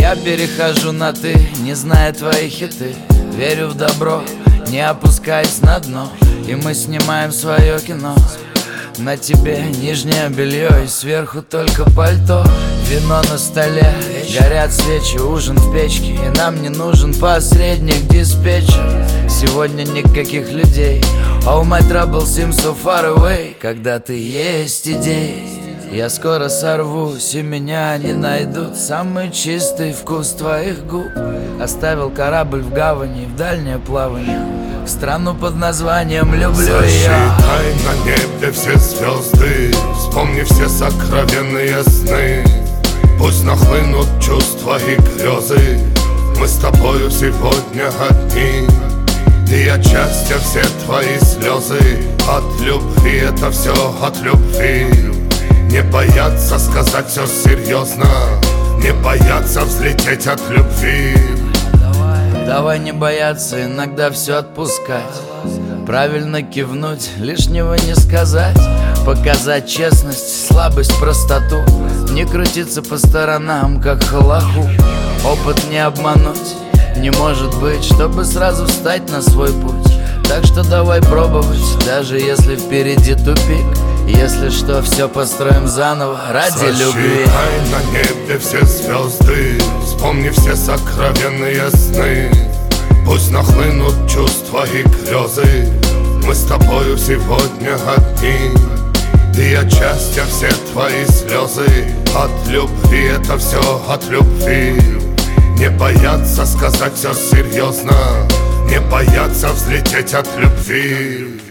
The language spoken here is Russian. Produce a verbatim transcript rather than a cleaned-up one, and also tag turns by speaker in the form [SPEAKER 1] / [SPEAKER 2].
[SPEAKER 1] Я перехожу на ты, не зная твои хиты. Верю в добро, не опускаясь на дно. И мы снимаем свое кино. На тебе нижнее белье и сверху только пальто. Вино на столе, горят свечи, ужин в печке. И нам не нужен посредник, диспетчер. Сегодня никаких людей. All my troubles seem so far away. Когда ты есть идеи, я скоро сорвусь, и меня не найдут. Самый чистый вкус твоих губ оставил корабль в гавани, в дальнее плавание, в страну под названием люблю я.
[SPEAKER 2] Засчитай на небе все звезды, вспомни все сокровенные сны. Пусть нахлынут чувства и грезы, мы с тобою сегодня одни. И от счастья все твои слезы, от любви это все от любви. Не бояться сказать все серьезно, не бояться взлететь от любви.
[SPEAKER 1] Давай не бояться иногда все отпускать, правильно кивнуть, лишнего не сказать. Показать честность, слабость, простоту. Не крутиться по сторонам, как халаху. Опыт не обмануть не может быть, чтобы сразу встать на свой путь. Так что давай пробовать, даже если впереди тупик. Если что, все построим заново ради любви.
[SPEAKER 2] Засчитай на небе все звезды, вспомни все сокровенные сны. Пусть нахлынут чувства и грезы, мы с тобою сегодня одни. И от счастья все твои слезы, от любви это все от любви. Не бояться сказать все серьезно, не бояться взлететь от любви.